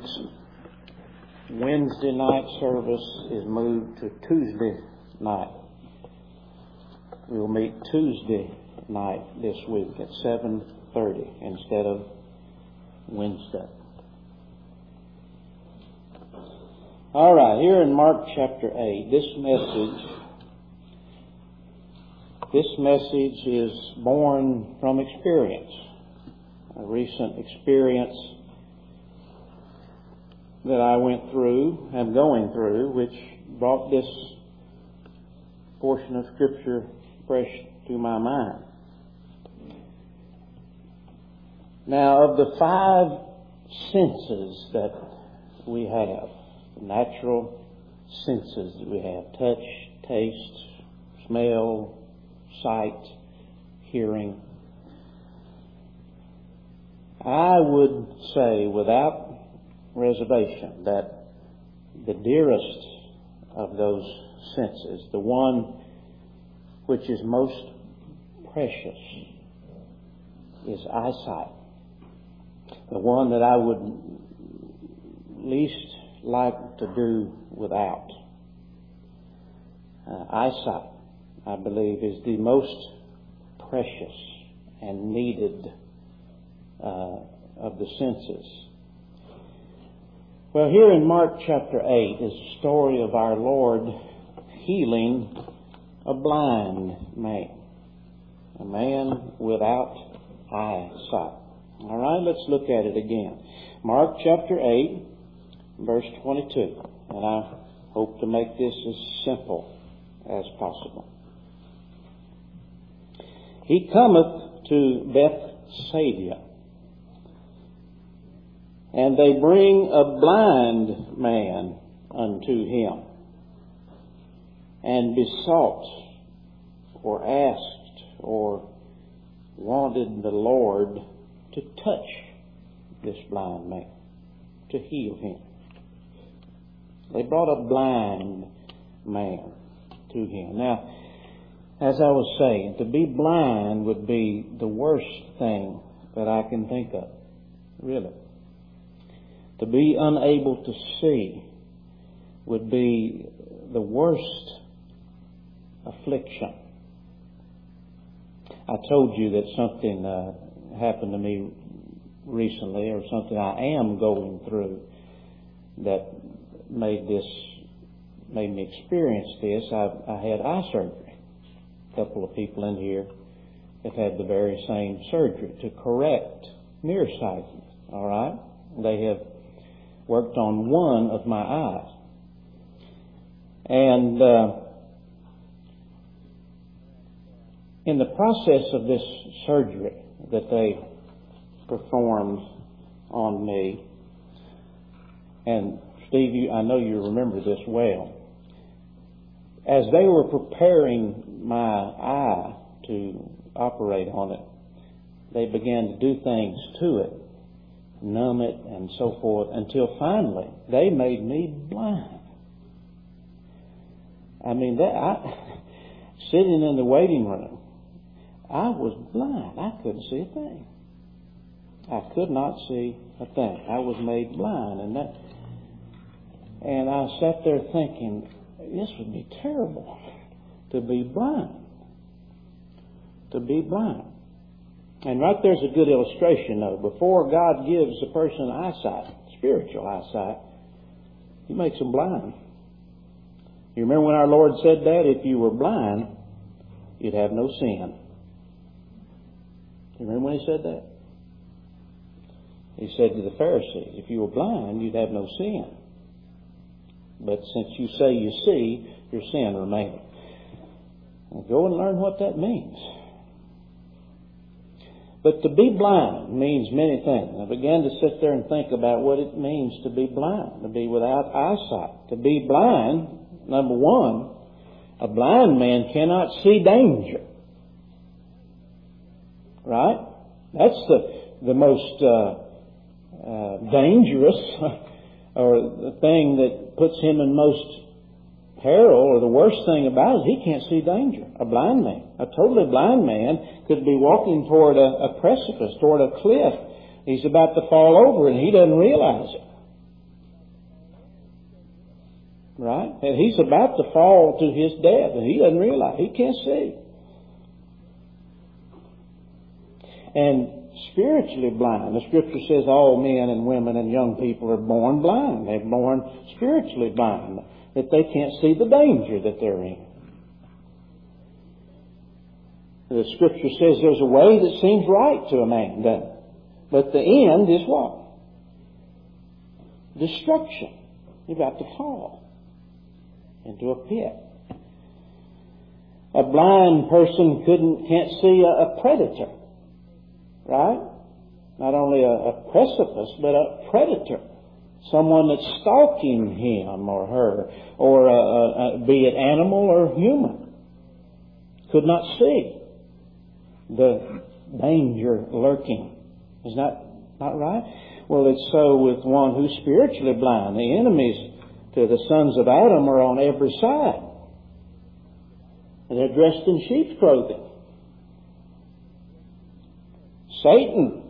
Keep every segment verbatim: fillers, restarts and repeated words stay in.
week's Wednesday night service is moved to Tuesday night. We'll meet Tuesday night this week at seven thirty instead of Wednesday. All right, here in Mark chapter eight, this message, this message is born from experience, a recent experience that I went through, am going through, which brought this portion of Scripture fresh to my mind. Now, of the five senses that we have, natural senses that we have, touch, taste, smell, sight, hearing, I would say without reservation that the dearest of those senses, the one which is most precious, is eyesight. The one that I would least like to do without. Uh, eyesight, I believe, is the most precious and needed uh, of the senses. Well, here in Mark chapter eight is the story of our Lord healing a blind man, a man without eyesight. All right, let's look at it again. Mark chapter eight, verse twenty-two. And I hope to make this as simple as possible. He cometh to Bethsaida, and they bring a blind man unto him, and besought, or asked, or wanted the Lord to touch this blind man, to heal him. They brought a blind man to him. Now, as I was saying, to be blind would be the worst thing that I can think of, really. To be unable to see would be the worst affliction. I told you that something uh, happened to me recently, or something I am going through, that made this, made me experience this. I, I had eye surgery. A couple of people in here have had the very same surgery to correct nearsightedness. All right, they have worked on one of my eyes. And uh, in the process of this surgery that they performed on me, and Steve, you, I know you remember this well, as they were preparing my eye to operate on it, they began to do things to it, numb it, and so forth, until finally they made me blind. I mean, that I, sitting in the waiting room, I was blind. I couldn't see a thing. I could not see a thing. I was made blind, and that, and I sat there thinking, this would be terrible to be blind. To be blind. And right there's a good illustration, though. Before God gives a person eyesight, spiritual eyesight, He makes them blind. You remember when our Lord said that? If you were blind, you'd have no sin. You remember when He said that? He said to the Pharisees, if you were blind, you'd have no sin. But since you say you see, your sin remains. Now go and learn what that means. But to be blind means many things. I began to sit there and think about what it means to be blind, to be without eyesight. To be blind, number one, a blind man cannot see danger. Right? That's the the most uh, uh, dangerous or the thing that puts him in most peril, or the worst thing about it, he can't see danger. A blind man, a totally blind man, could be walking toward a, a precipice, toward a cliff. He's about to fall over and he doesn't realize it. Right? And he's about to fall to his death, and he doesn't realize. He can't see. And spiritually blind. The Scripture says all men and women and young people are born blind. They're born spiritually blind, that they can't see the danger that they're in. The Scripture says there's a way that seems right to a man, doesn't it? But the end is what? Destruction. You're about to fall into a pit. A blind person couldn't can't see a, a predator. Right? Not only a, a precipice, but a predator. Someone that's stalking him or her, or a, a, a, be it animal or human. Could not see the danger lurking. Is that not right? Well, it's so with one who's spiritually blind. The enemies to the sons of Adam are on every side. And they're dressed in sheep's clothing. Satan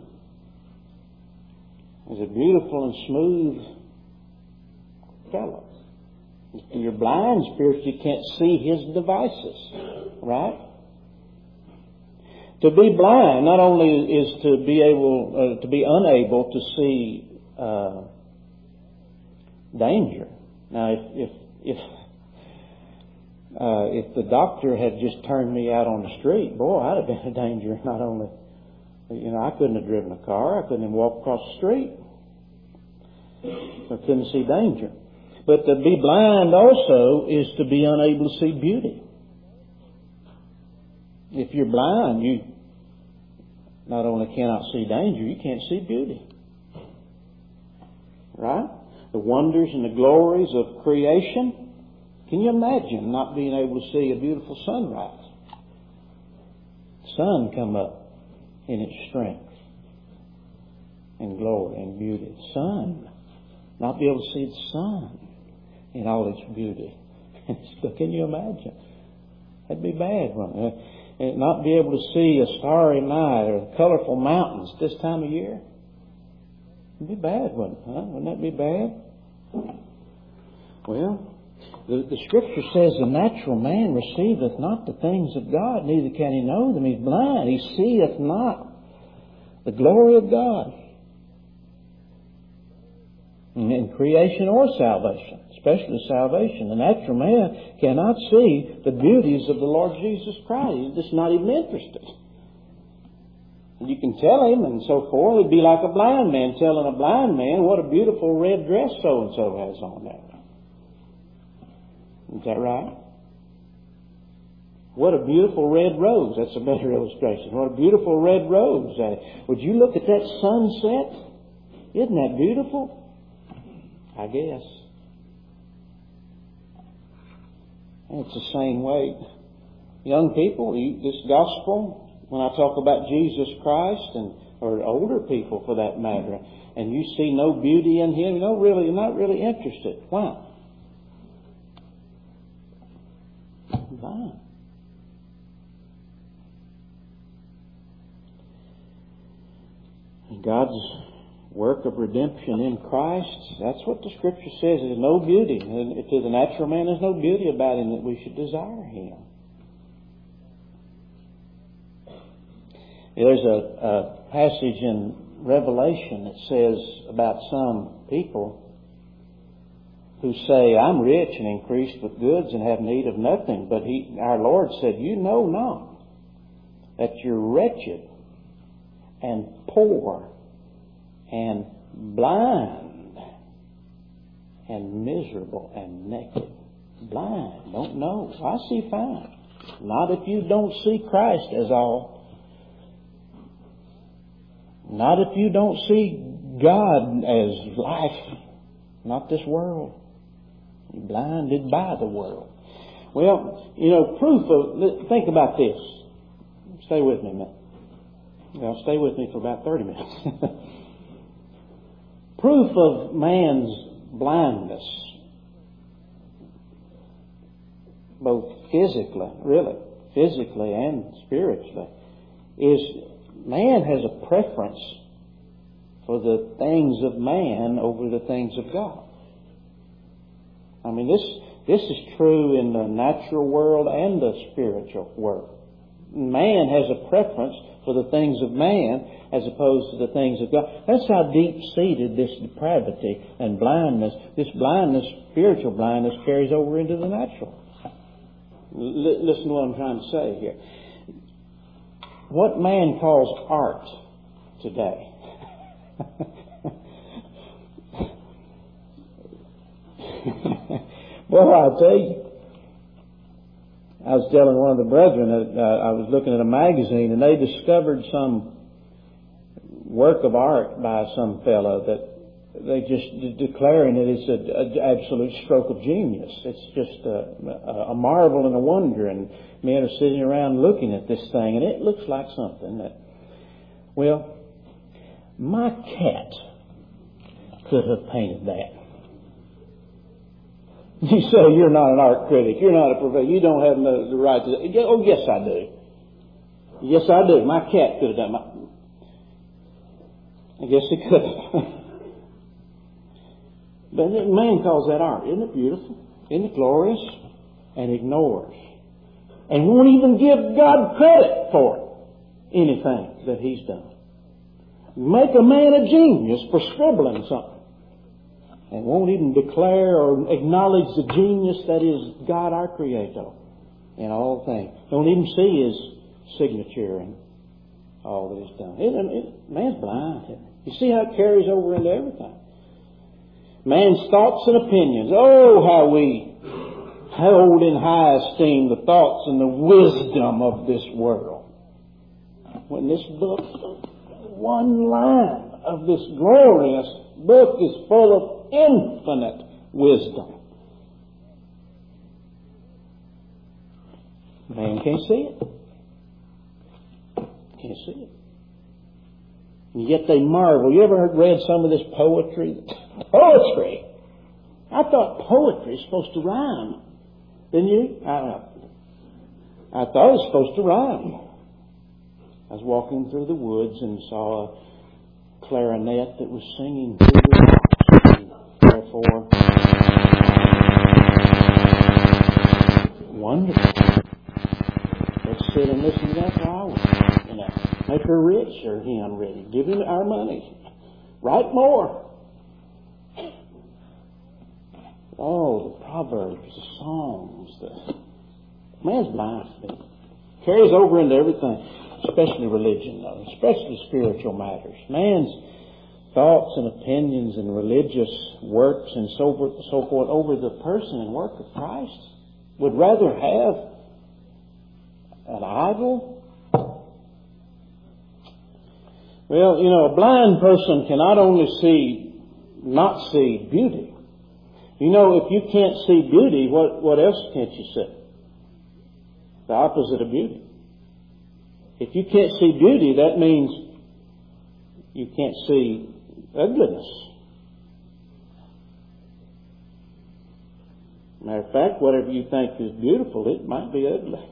is a beautiful and smooth fellow. If you're blind spiritually, you can't see his devices. Right? To be blind not only is to be able, uh, to be unable to see uh, danger. Now, if if if, uh, if the doctor had just turned me out on the street, boy, I'd have been in danger. Not only, you know, I couldn't have driven a car. I couldn't even walk across the street. I couldn't see danger. But to be blind also is to be unable to see beauty. If you're blind, you not only cannot see danger, you can't see beauty. Right? The wonders and the glories of creation. Can you imagine not being able to see a beautiful sunrise? Sun come up in its strength and glory and beauty. Sun. Not be able to see the sun in all its beauty. Can you imagine? That'd be bad, wouldn't it? And not be able to see a starry night or colorful mountains this time of year. It'd be bad, wouldn't it? Huh? Wouldn't that be bad? Well, the, the Scripture says the natural man receiveth not the things of God, neither can he know them. He's blind. He seeth not the glory of God in creation or salvation, especially salvation. The natural man cannot see the beauties of the Lord Jesus Christ. He's just not even interested. And you can tell him and so forth. It'd be like a blind man telling a blind man what a beautiful red dress so-and-so has on there. Is that right? What a beautiful red rose. That's a better illustration. What a beautiful red rose. Uh, would you look at that sunset? Isn't that beautiful? I guess. And it's the same way. Young people, you, this gospel, when I talk about Jesus Christ, and or older people for that matter, and you see no beauty in Him, you know, really, you're not really interested. Why? Why? God's work of redemption in Christ, that's what the Scripture says. There's no beauty. And to the natural man, there's no beauty about him that we should desire him. There's a, a passage in Revelation that says about some people who say, I'm rich and increased with goods and have need of nothing. But he, our Lord said, you know not that you're wretched and poor and blind and miserable and naked. Blind, don't know. I see fine. Not if you don't see Christ as all. Not if you don't see God as life. Not this world. You're blinded by the world. Well, you know, proof of, think about this. Stay with me a minute. Well, stay with me for about thirty minutes. Proof of man's blindness, both physically, really, physically and spiritually, is man has a preference for the things of man over the things of God. I mean, this this is true in the natural world and the spiritual world. Man has a preference for the things of man as opposed to the things of God. That's how deep-seated this depravity and blindness, this blindness, spiritual blindness, carries over into the natural. L- listen to what I'm trying to say here. What man calls art today well, I'll tell you, I was telling one of the brethren that uh, I was looking at a magazine and they discovered some work of art by some fellow that they just de- declaring it is an absolute stroke of genius. It's just a, a marvel and a wonder, and men are sitting around looking at this thing, and it looks like something that, well, my cat could have painted that. You say you're not an art critic, you're not a professor, you don't have the, the right to... Oh, yes, I do. Yes, I do. My cat could have done my... I guess he could have. But man calls that art. Isn't it beautiful? Isn't it glorious? And ignores. And won't even give God credit for anything that He's done. Make a man a genius for scribbling something. And won't even declare or acknowledge the genius that is God our Creator in all things. Don't even see His signature in all that He's done. It, it, man's blind. You see how it carries over into everything. Man's thoughts and opinions. Oh, how we hold in high esteem the thoughts and the wisdom of this world. When this book, one line of this glorious book is full of infinite wisdom. Man can't see it. Can't see it. And yet they marvel. You ever read some of this poetry? Poetry! I thought poetry is supposed to rhyme. Didn't you? I, I thought it was supposed to rhyme. I was walking through the woods and saw a clarinet that was singing through the rocks. And therefore, wonderful. Let's sit and listen to that for hours. You know, make her rich or him ready. Give him our money. Write more. Oh, the proverbs, the songs, the man's blind. Carries over into everything, especially religion, though, especially spiritual matters. Man's thoughts and opinions and religious works and so forth, so forth over the person and work of Christ would rather have an idol. Well, you know, a blind person can not only see, not see beauty. You know, if you can't see beauty, what, what else can't you see? The opposite of beauty. If you can't see beauty, that means you can't see ugliness. Matter of fact, whatever you think is beautiful, it might be ugly.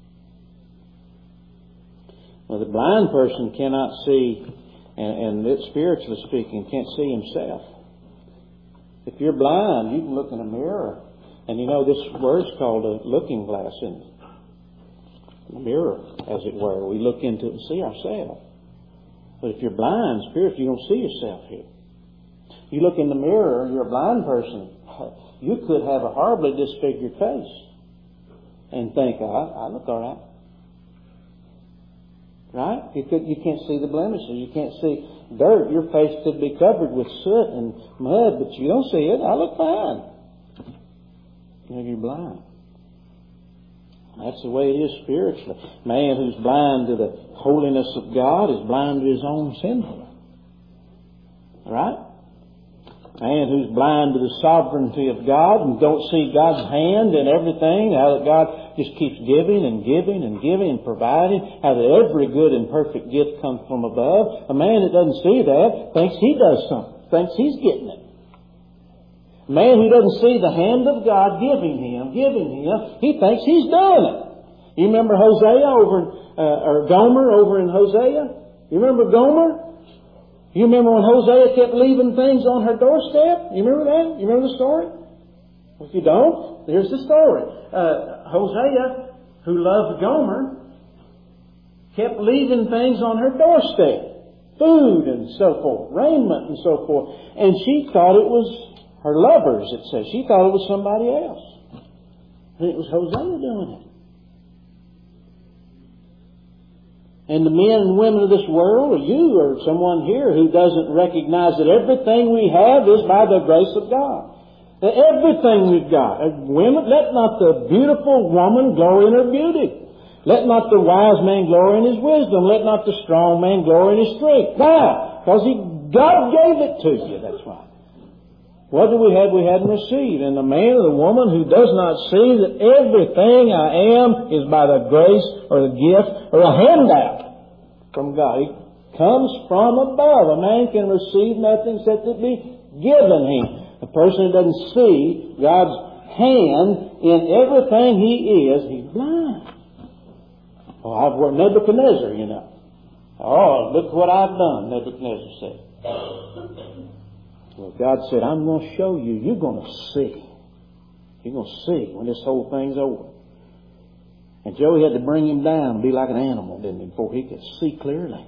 Well, the blind person cannot see, and, and it, spiritually speaking, can't see himself. If you're blind, you can look in a mirror. And you know, this word's called a looking glass, isn't it? A mirror, as it were. We look into it and see ourselves. But if you're blind, spiritually, you don't see yourself here. You look in the mirror, you're a blind person. You could have a horribly disfigured face and think, oh, I, I look all right. Right? You could, you can't see the blemishes. You can't see dirt. Your face could be covered with soot and mud, but you don't see it. I look fine. You know, you're blind. That's the way it is spiritually. Man who's blind to the holiness of God is blind to his own sinfulness. Right? Man who's blind to the sovereignty of God and don't see God's hand in everything, how that God just keeps giving and giving and giving and providing, how that every good and perfect gift comes from above. A man that doesn't see that thinks he does something, thinks he's getting it. A man who doesn't see the hand of God giving him, giving him, he thinks he's doing it. You remember Hosea over, uh, or Gomer over in Hosea? You remember Gomer? You remember when Hosea kept leaving things on her doorstep? You remember that? You remember the story? If you don't, here's the story. Uh, Hosea, who loved Gomer, kept leaving things on her doorstep. Food and so forth, raiment and so forth. And she thought it was her lovers, it says. She thought it was somebody else. And it was Hosea doing it. And the men and women of this world, or you or someone here who doesn't recognize that everything we have is by the grace of God. That everything we've got. Women, let not the beautiful woman glory in her beauty. Let not the wise man glory in his wisdom. Let not the strong man glory in his strength. Why? Because he, God gave it to you. That's why. What do we have we hadn't received? And the man or the woman who does not see that everything I am is by the grace or the gift or a handout from God. It comes from above. A man can receive nothing except it be given him. A person who doesn't see God's hand in everything he is, he's blind. Oh, I've worked Nebuchadnezzar, you know. Oh, look what I've done, Nebuchadnezzar said. Well, God said, I'm going to show you. You're going to see. You're going to see when this whole thing's over. And Joey had to bring him down and be like an animal, didn't he, before he could see clearly.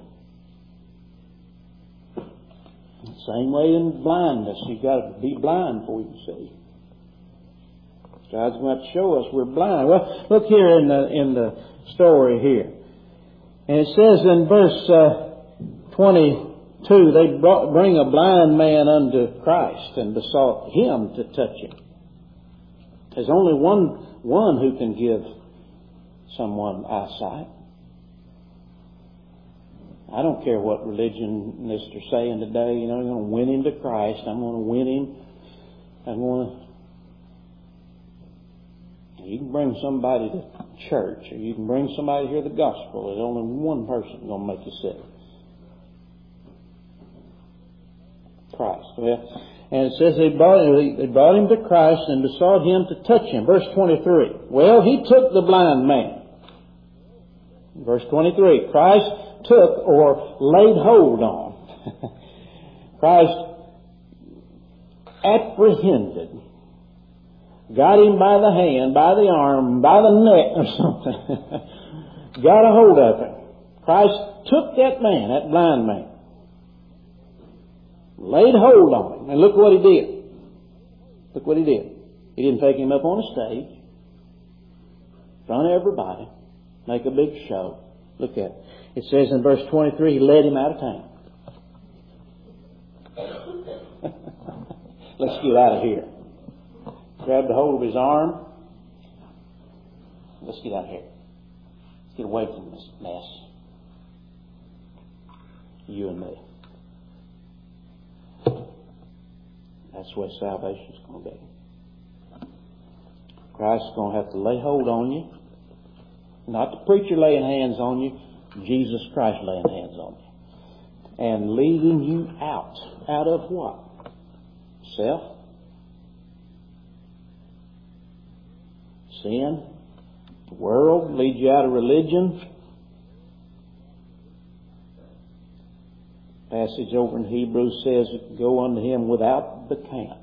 Same way in blindness. You've got to be blind before you can see. God's going to show us we're blind. Well, look here in the, in the story here. And it says in verse uh, twenty-two, they brought, bring a blind man unto Christ and besought him to touch him. There's only one, one who can give someone eyesight. I don't care what religionists are saying today. You know, I'm going to win him to Christ. I'm going to win him. I'm going to... You can bring somebody to church, or you can bring somebody to hear the gospel. There's only one person going to make you sick. Christ. Well, and it says they brought, they brought him to Christ and besought him to touch him. Verse twenty-three. Well, he took the blind man. Verse twenty-three. Christ took or laid hold on. Christ apprehended. Got him by the hand, by the arm, by the neck or something. Got a hold of him. Christ took that man, that blind man. Laid hold on him. And look what he did. Look what he did. He didn't take him up on a stage. In front of everybody. Make a big show. Look at it. It says in verse twenty-three, he led him out of town. Let's get out of here. Grabbed a hold of his arm. Let's get out of here. Let's get away from this mess. You and me. That's where salvation's going to be. Christ's going to have to lay hold on you. Not the preacher laying hands on you. Jesus Christ laying hands on you. And leading you out. Out of what? Self. Sin, the world, lead you out of religion. Passage over in Hebrews says, go unto him without the camp.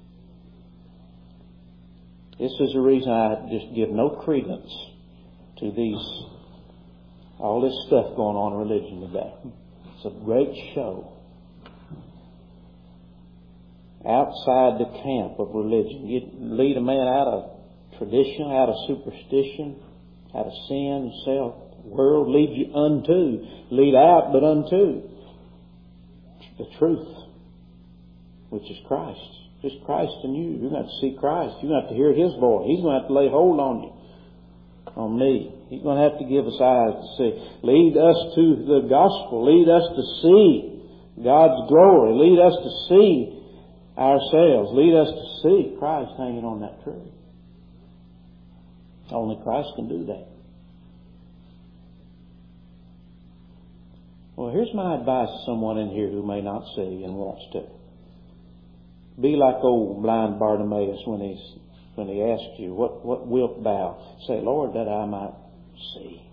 This is the reason I just give no credence to these, all this stuff going on in religion today. It's a great show. Outside the camp of religion. You lead a man out of tradition, out of superstition, out of sin, self, world, lead you unto, lead out but unto the truth, which is Christ. Just Christ in you. You're going to have to see Christ. You're going to have to hear His voice. He's going to have to lay hold on you, on me. He's going to have to give us eyes to see. Lead us to the gospel. Lead us to see God's glory. Lead us to see ourselves. Lead us to see Christ hanging on that tree. Only Christ can do that. Well, here's my advice to someone in here who may not see and wants to. Be like old blind Bartimaeus when he's when he asks you, what, what wilt thou? Say, Lord, that I might see.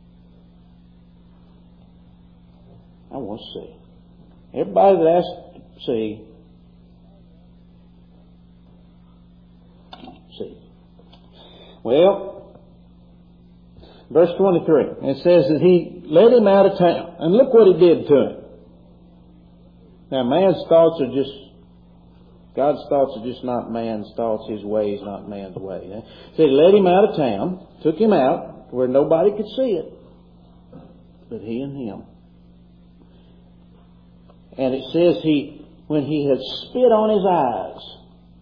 I want to see. Everybody that asks to see, see. Well, verse twenty-three, it says that he led him out of town. And look what he did to him. Now, man's thoughts are just, God's thoughts are just not man's thoughts. His ways, not man's way. So he led him out of town, took him out where nobody could see it, but he and him. And it says he, when he had spit on his eyes.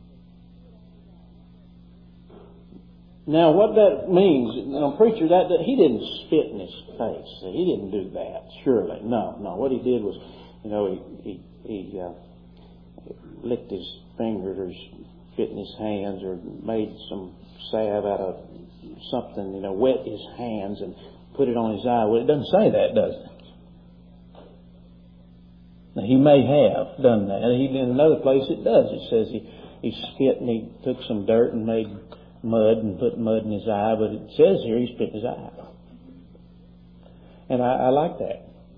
Now, what that means, now, preacher, that, that he didn't spit in his face. He didn't do that, surely. No, no. What he did was, you know, he he, he uh, licked his fingers or spit in his hands or made some salve out of something, you know, wet his hands and put it on his eye. Well, it doesn't say that, does it? Now, he may have done that. He, in another place it does. It says he, he spit and he took some dirt and made mud and put mud in his eye, but it says here he spit in his eye. And I, I like that.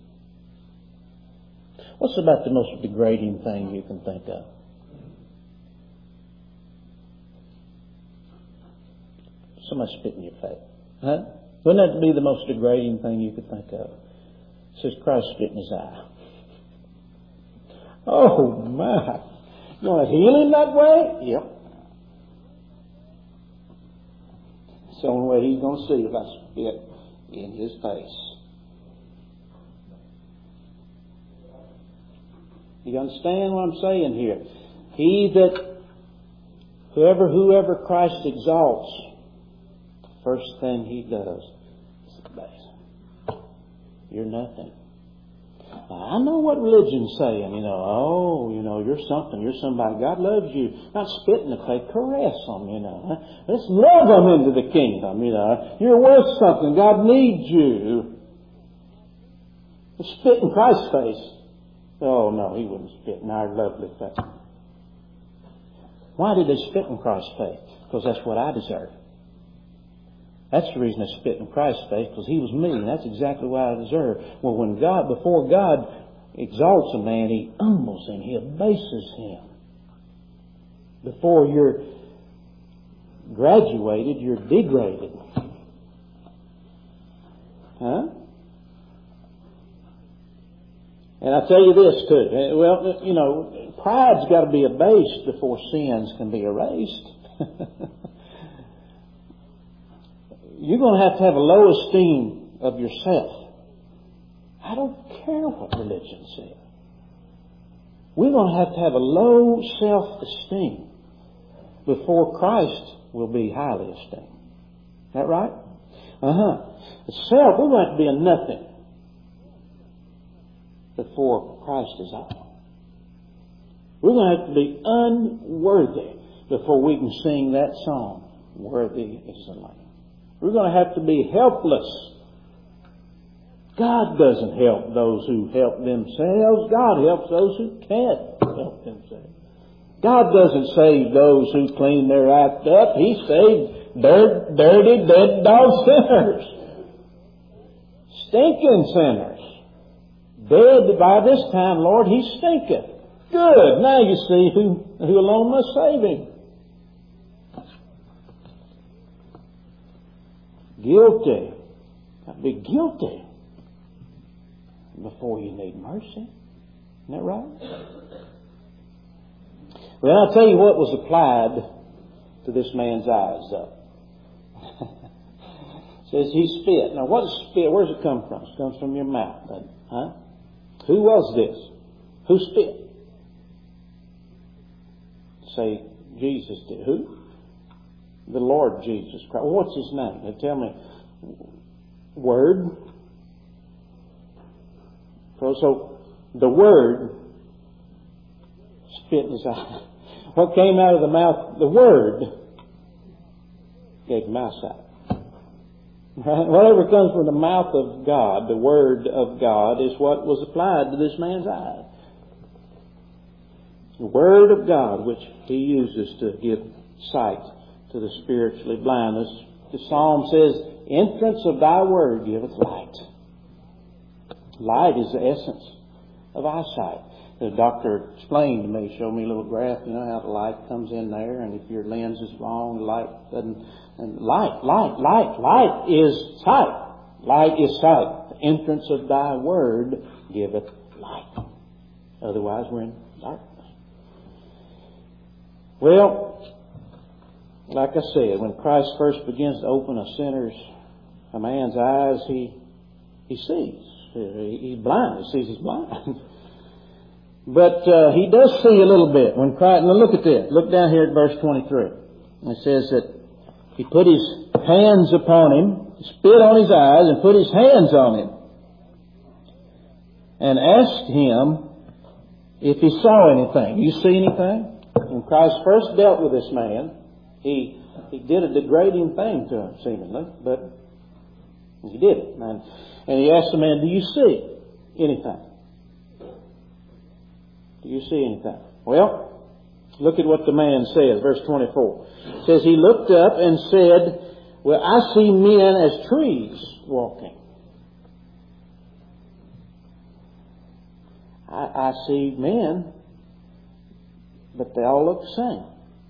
What's about the most degrading thing you can think of? Somebody spit in your face. Huh? Wouldn't that be the most degrading thing you could think of? It says Christ spit in his eye. Oh, my. You want to heal him that way? Yep. It's the only way he's going to see if I spit in his face. You understand what I'm saying here? He that, whoever, whoever Christ exalts, the first thing he does is abase. You're nothing. I know what religion's saying, you know, oh, you know, you're something, you're somebody. God loves you. Not spit in the face, caress them, you know. Let's love them into the kingdom, you know. You're worth something. God needs you. Spit in Christ's face. Oh, no, he wouldn't spit in our lovely face. Why did they spit in Christ's face? Because that's what I deserve. That's the reason I spit in Christ's face, because he was me, and that's exactly what I deserve. Well, when God, before God exalts a man, he humbles him, he abases him. Before you're graduated, you're degraded. Huh? And I tell you this too. Well, you know, pride's got to be abased before sins can be erased. You're going to have to have a low esteem of yourself. I don't care what religion says. We're going to have to have a low self-esteem before Christ will be highly esteemed. Is that right? Uh-huh. The self, we're going to have to be a nothing before Christ is all. We're going to have to be unworthy before we can sing that song, Worthy is the Lamb. We're going to have to be helpless. God doesn't help those who help themselves. God helps those who can't help themselves. God doesn't save those who clean their act up. He saved dirt, dirty, dead dog sinners. Stinking sinners. Dead by this time, Lord, he stinketh. Good. Now you see who, who alone must save him. Guilty. I'd be guilty before you need mercy. Isn't that right? Well, I'll tell you what was applied to this man's eyes, though. It says he spit. Now, what is spit? Where does it come from? It comes from your mouth, doesn't it? Huh? Who was this? Who spit? Say, Jesus did. Who? The Lord Jesus Christ. Well, what's his name? Now tell me. Word. So, so the Word spit in his eye. What came out of the mouth? The Word gave him eyesight. Right? Whatever comes from the mouth of God, the Word of God, is what was applied to this man's eye. The Word of God, which he uses to give sight to the spiritually blind. This, the Psalm says, entrance of thy word giveth light. Light is the essence of eyesight. The doctor explained to me, showed me a little graph, you know, how the light comes in there, and if your lens is wrong, the light doesn't, and light, light, light, light is sight. Light is sight. The entrance of thy word giveth light. Otherwise we're in darkness. Well, like I said, when Christ first begins to open a sinner's, a man's eyes, he, he sees. He, he's blind. He sees he's blind. But uh, he does see a little bit. When Christ, now look at this. Look down here at verse twenty-three. It says that he put his hands upon him, spit on his eyes, and put his hands on him, and asked him if he saw anything. You see anything? When Christ first dealt with this man, he he did a degrading thing to him, seemingly, but he did it. And, and he asked the man, "Do you see anything? Do you see anything?" Well, look at what the man says, verse twenty-four. It says, he looked up and said, "Well, I see men as trees walking." I, I see men, but they all look the same.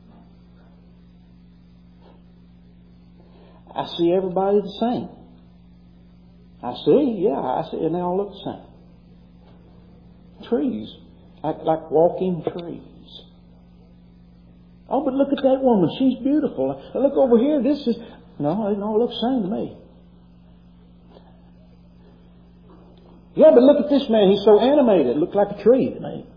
I see everybody the same. I see, yeah, I see, and they all look the same. Trees. Like, like walking trees. Oh, but look at that woman. She's beautiful. Look over here. This is... No, they all look the same to me. Yeah, but look at this man. He's so animated. Looked like a tree to me.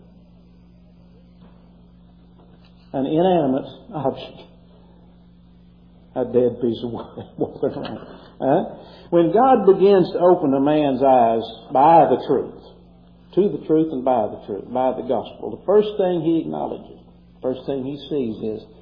An inanimate object. A dead piece of wood walking around. Uh, when God begins to open a man's eyes by the truth, to the truth and by the truth, by the gospel, the first thing he acknowledges, the first thing he sees is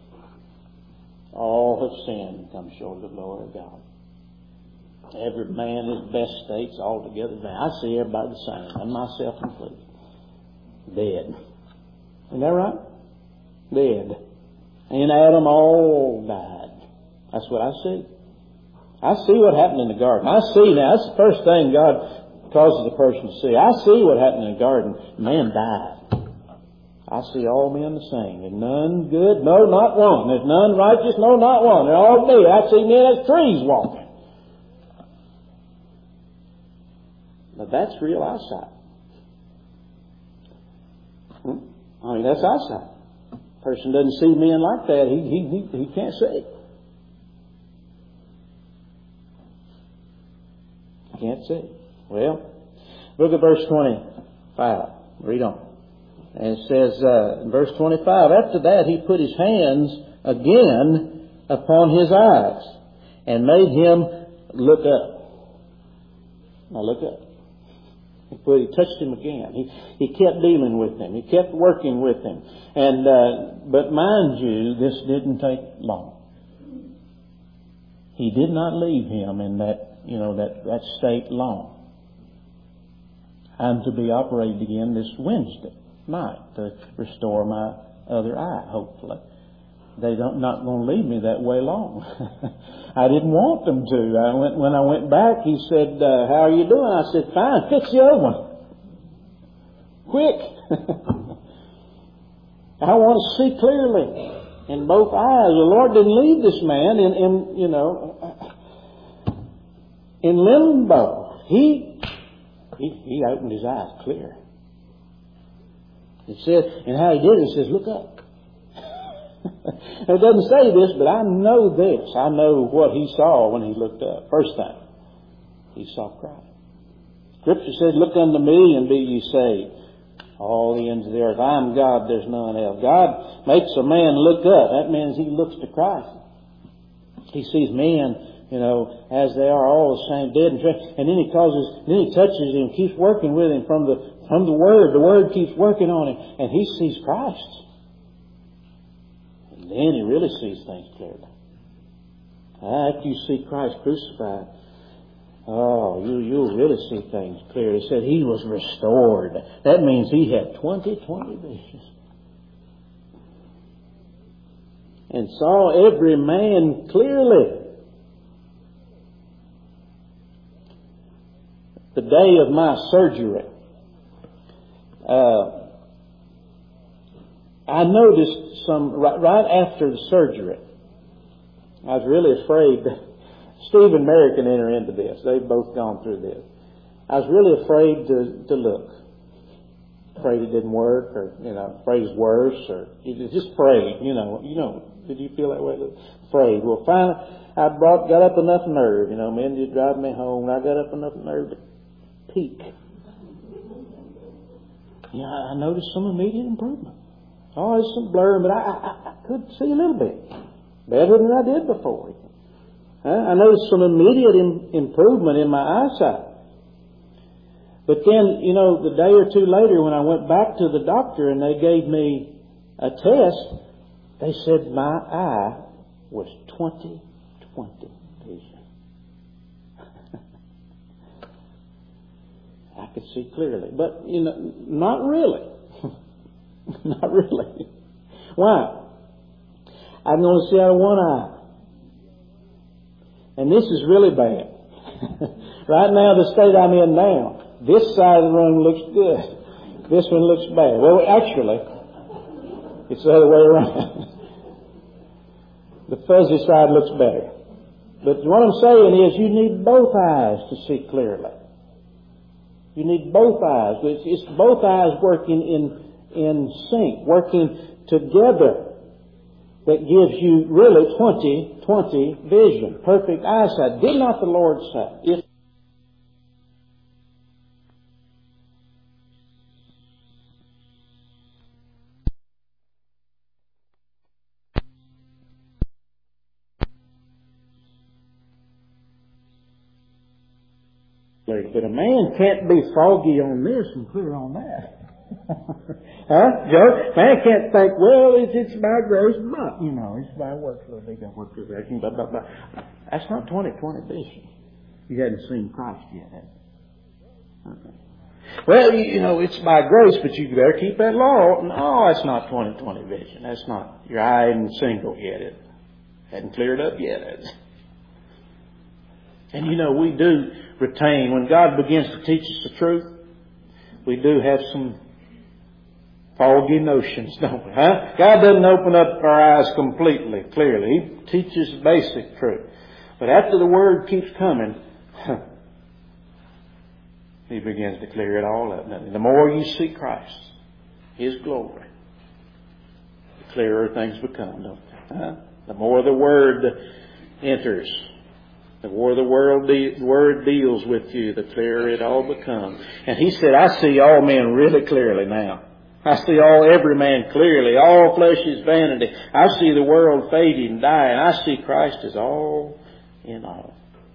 all have sinned and come short of the glory of God. Every man in his best states altogether. I see everybody the same, and myself included. Dead. Isn't that right? Dead. And Adam all died. That's what I see. I see what happened in the garden. I see now, that's the first thing God causes a person to see. I see what happened in the garden. Man died. I see all men the same. There's none good, no, not one. There's none righteous, no, not one. They're all dead. I see men as trees walking. But that's real eyesight. Hmm? I mean, that's eyesight. A person doesn't see men like that. He, he, he, he can't see. He can't see. Well, look at verse twenty-five. Read on. And it says, uh, in verse twenty-five, after that he put his hands again upon his eyes and made him look up. Now look up. He, put, he touched him again. He, he kept dealing with him. He kept working with him. And, uh, but mind you, this didn't take long. He did not leave him in that, you know, that, that state long. I'm to be operated again this Wednesday night to restore my other eye, hopefully. They don't not going to leave me that way long. I didn't want them to. I went, when I went back, he said, uh, "How are you doing?" I said, "Fine, fix the other one. Quick." I want to see clearly in both eyes. The Lord didn't leave this man in, in you know, in limbo. He He, he opened his eyes clear. It says, and how he did it, it says, "Look up." It doesn't say this, but I know this. I know what he saw when he looked up. First time, he saw Christ. Scripture says, "Look unto me and be ye saved, all the ends of the earth. I am God, there's none else." God makes a man look up. That means he looks to Christ. He sees men, you know, as they are, all the same, dead and trapped. And then he causes, then he touches him, keeps working with him from the from the Word. The Word keeps working on him, and he sees Christ. And then he really sees things clearly. After you see Christ crucified, oh, you you'll really see things clear. He said he was restored. That means he had twenty twenty visions, and saw every man clearly. The day of my surgery, Uh, I noticed some, right, right after the surgery, I was really afraid. Steve and Mary can enter into this. They've both gone through this. I was really afraid to, to look. Afraid it didn't work, or, you know, afraid it's worse, or just afraid, you know. You know, did you feel that way? Afraid. Well, finally, I brought, got up enough nerve, you know, men just drive me home, and I got up enough nerve to peek. Yeah, I noticed some immediate improvement. Oh, it's some blurring, but I, I, I could see a little bit. Better than I did before. Huh? I noticed some immediate im- improvement in my eyesight. But then, you know, the day or two later when I went back to the doctor and they gave me a test, they said my eye was twenty twenty vision. I could see clearly. But, you know, not really. Not really. Why? I can only see out of one eye. And this is really bad. Right now, the state I'm in now, this side of the room looks good. This one looks bad. Well, actually, it's the other way around. The fuzzy side looks better. But what I'm saying is you need both eyes to see clearly. You need both eyes. It's, it's both eyes working in in sync, working together, that gives you really twenty twenty vision, perfect eyesight. Did not the Lord say, if but a man can't be foggy on this and clear on that. Huh, Joe? Man can't think, well, it's, it's by grace, but, you know, it's by works. So they got work direction, blah, blah, blah. That's not twenty twenty vision. You hadn't seen Christ yet, have you? Okay. Well, you, you know, it's by grace, but you better keep that law. No, that's not twenty twenty vision. That's not, your eye isn't single yet. It hadn't cleared up yet, has it? And you know, we do retain, when God begins to teach us the truth, we do have some foggy notions, don't we? Huh? God doesn't open up our eyes completely, clearly. He teaches basic truth. But after the Word keeps coming, He begins to clear it all up. The more you see Christ, His glory, the clearer things become, don't they? Huh? The more the Word enters, the more the world de- Word deals with you, the clearer it all becomes. And He said, I see all men really clearly now. I see all every man clearly. All flesh is vanity. I see the world fading and dying. I see Christ as all in all.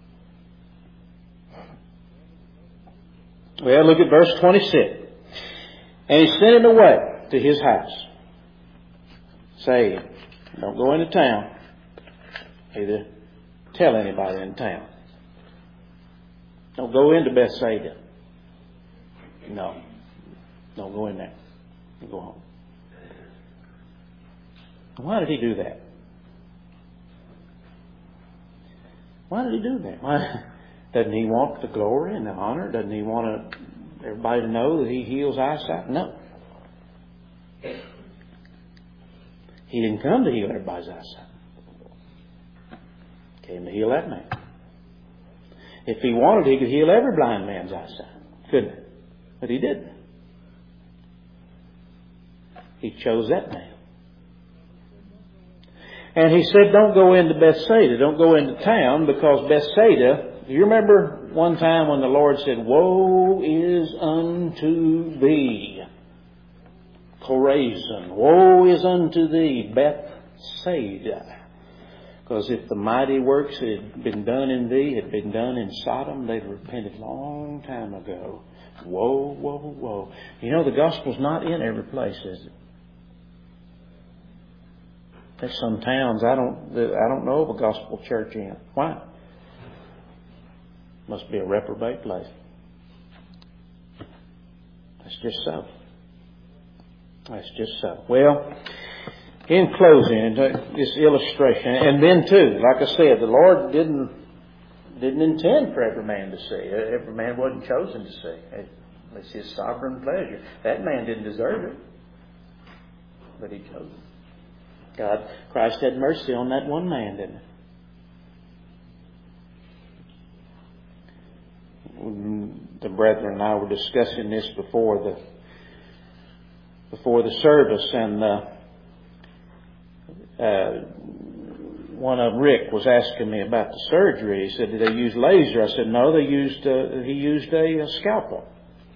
Well, look at verse twenty-six. And he sent him away to his house, saying, don't go into town, either tell anybody in town. Don't go into Bethsaida. No. Don't go in there. Go home. Why did he do that? Why did he do that? Why doesn't he want the glory and the honor? Doesn't he want to, everybody to know that he heals eyesight? No. He didn't come to heal everybody's eyesight. He came to heal that man. If he wanted, he could heal every blind man's eyesight, couldn't he? But he didn't. He chose that man. And he said, don't go into Bethsaida. Don't go into town, because Bethsaida, do you remember one time when the Lord said, woe is unto thee, Chorazin. Woe is unto thee, Bethsaida. Because if the mighty works that had been done in thee had been done in Sodom, they'd repented a long time ago. Woe, woe, woe. You know, the gospel's not in every place, is it? There's some towns I don't I don't know of a gospel church in. Why? Must be a reprobate place. That's just so. That's just so. Well, in closing, this illustration, and then too, like I said, the Lord didn't didn't intend for every man to see. Every man wasn't chosen to see. It's His sovereign pleasure. That man didn't deserve it, but He chose it. God, Christ had mercy on that one man, didn't He? The brethren and I were discussing this before the before the service, and uh, uh, one of them, Rick, was asking me about the surgery. He said, "Did they use laser?" I said, "No, they used uh, he used a, a scalpel,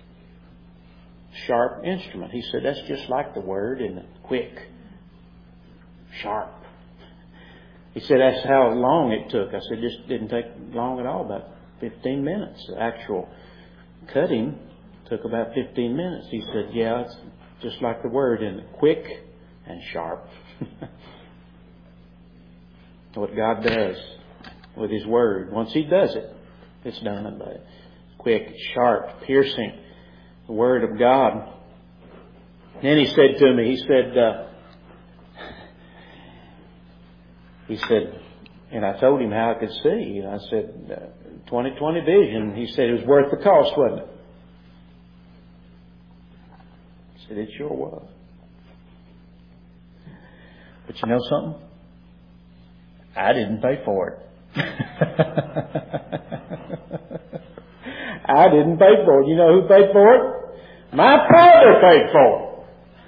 sharp instrument." He said, "That's just like the word, isn't it? Quick, sharp." He said, "That's how long it took." I said, "It just didn't take long at all, about fifteen minutes. The actual cutting took about fifteen minutes." He said, "Yeah, it's just like the word, isn't it? Quick and sharp." What God does with His Word, once He does it, it's done. But quick, sharp, piercing, the Word of God. Then he said to me, he said, uh, he said, and I told him how I could see. And I said, twenty twenty vision. He said it was worth the cost, wasn't it? I said, it sure was. But you know something? I didn't pay for it. I didn't pay for it. You know who paid for it? My Father paid for it.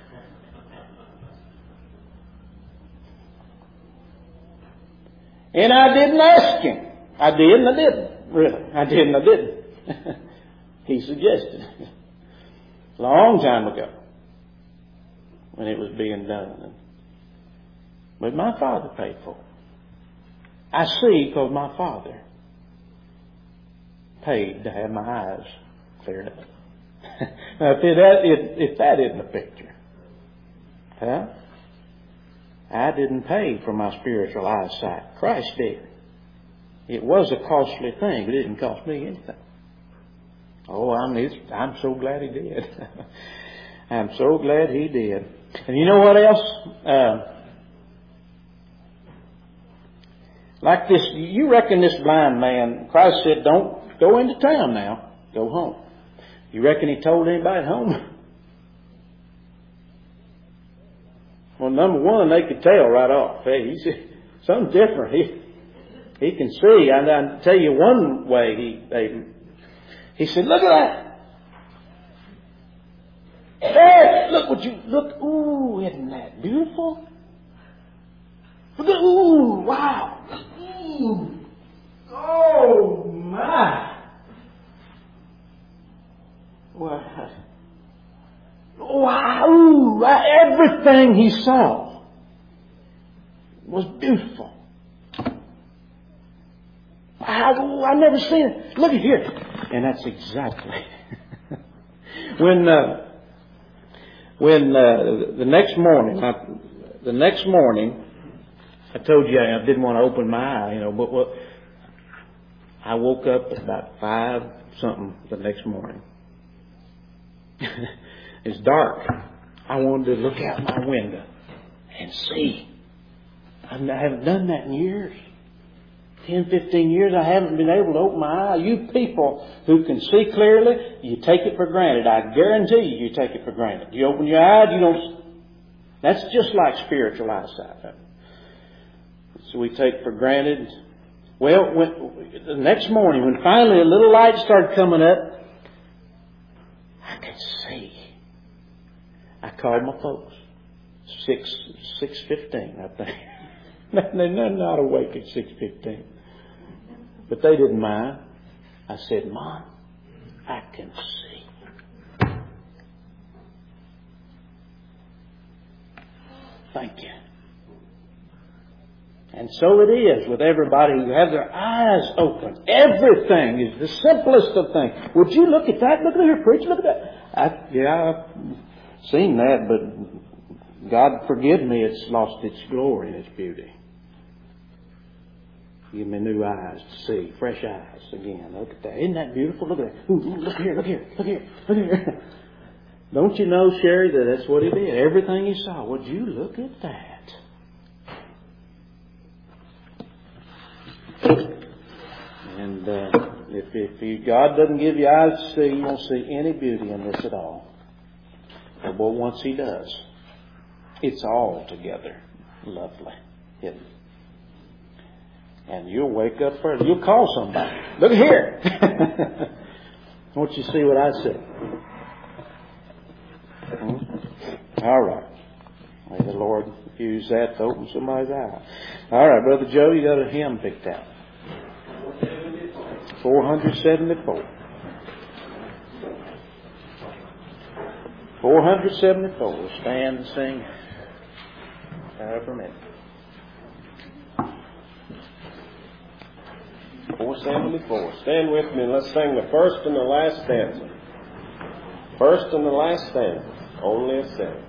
And I didn't ask Him. I did and I didn't. Really. I did and I didn't. He suggested it. A long time ago. When it was being done. But my Father paid for it. I see because my Father paid to have my eyes cleared up. Now, if that, if, if that isn't a picture, huh? I didn't pay for my spiritual eyesight. Christ did. It was a costly thing, but it didn't cost me anything. Oh, I'm, I'm so glad He did. I'm so glad He did. And you know what else? Uh, Like this, you reckon this blind man, Christ said, don't go into town now. Go home. You reckon He told anybody at home? Well, number one, they could tell right off. Hey, he's something different. He he can see. And I tell you one way he they, he said, look at that. Hey, look what you look. Ooh, isn't that beautiful? Look at, ooh, wow. Ooh. Oh, my. Wow. Wow. Ooh, everything he saw was beautiful. Wow, I've never seen it. Look at here. And that's exactly. when uh, when uh, the next morning, I, the next morning, I told you I didn't want to open my eye, you know, but what, I woke up at about five something the next morning. It's dark. I wanted to look out my window and see. I haven't done that in years. Ten, fifteen years I haven't been able to open my eye. You people who can see clearly, you take it for granted. I guarantee you, you take it for granted. You open your eye, you don't. That's just like spiritual eyesight. So we take for granted. Well, when, the next morning, when finally a little light started coming up, I could see. I called my folks. Six, six fifteen, I think. They're not awake at six fifteen. But they didn't mind. I said, Mom, I can see. Thank you. And so it is with everybody who have their eyes open. Everything is the simplest of things. Would you look at that? Look at here, preacher. Look at that. I, yeah, I've seen that, but God forgive me, it's lost its glory and its beauty. Give me new eyes to see, fresh eyes again. Look at that. Isn't that beautiful? Look at that. Ooh, ooh, look here, look here, look here, look here. Don't you know, Sherry, that that's what He did? Everything He saw. Would you look at that? And uh, if if you, God doesn't give you eyes to see, you won't see any beauty in this at all. But boy, once He does, it's all together lovely, hidden. And you'll wake up first. You'll call somebody. Look here. Won't you see what I see? Hmm? All right. May the Lord use that to open somebody's eye. All right, Brother Joe, you got a hymn picked out. four seventy-four. four seventy-four. Stand and sing however many. four seventy-four. Stand with me and let's sing the first and the last stanza. First and the last stanza. Only a sinner.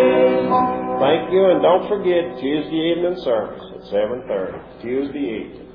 Tuesday evening service at seven thirty. Tuesday evening.